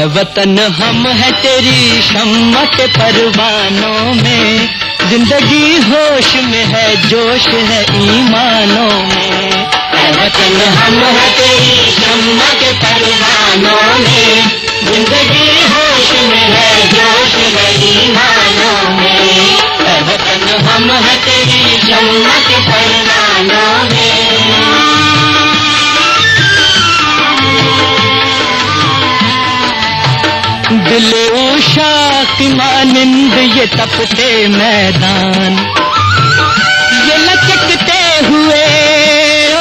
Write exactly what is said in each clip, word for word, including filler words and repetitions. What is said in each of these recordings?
वतन हम है तेरी शम्मा के परवानों में, जिंदगी होश में है जोश है ईमानों में। ऐ वतन हम है तेरी शम्मा के परवानों में, जिंदगी होश में है जोश है ईमानों में। ऐ वतन हम है तेरी शम्मा के परवानों में। दिल उषा की मानिंद ये तपते मैदान, ये लचकते हुए ओ,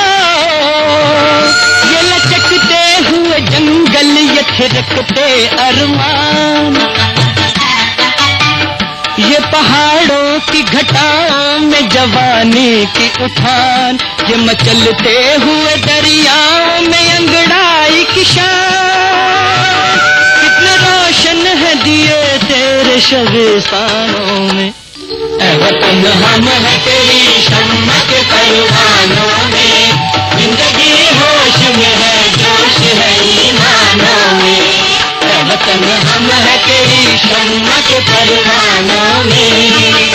ये लचकते हुए जंगल ये थिरकते अरमान, ये पहाड़ों की घटाओं में जवानी की उठान, ये मचलते हुए दरियाओं में अंगड़ाई की शान। कितने रोशन है दिए तेरे शबेसानों में। ऐ वतन हम है तेरी शम्मा के परवानों में, जिंदगी होश में है जोश है ईमानों में। ऐ वतन हम है तेरी शम्मा के परवानों में।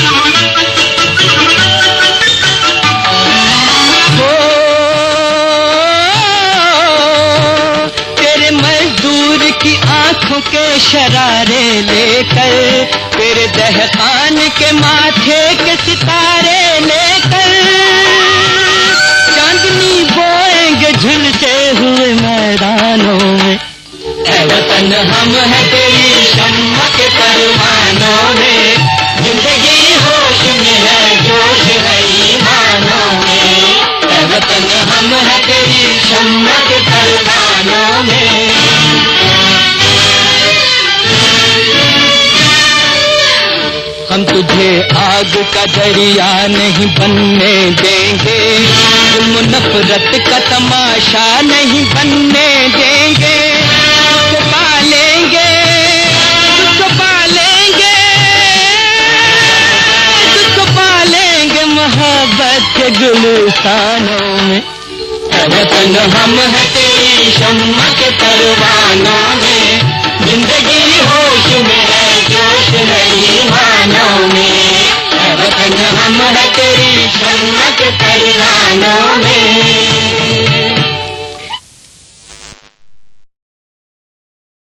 की आंखों के शरारे लेकर, तेरे दहकान के माथे के सितारे लेकर, चांदनी बोएंगे झुलते हुए मैदानों में। ऐ वतन हम है तेरी शम्मा के परवानों में, जिंदगी होश में है जोश है ईमानों में। ऐ वतन हम है तेरी शम्मा के परवानों में। हम तुझे आग का दरिया नहीं बनने देंगे, जुल्म नफरत का तमाशा नहीं बनने देंगे। तुझको पालेंगे तुझको पालेंगे तुझको पालेंगे मोहब्बत के गुलिस्तानों में। ऐ वतन हम है तेरी शम्मा के परवानों में, जिंदगी होश में है जोश है ईमानों में। ऐ वतन हम है तेरी शम्मा के परवानों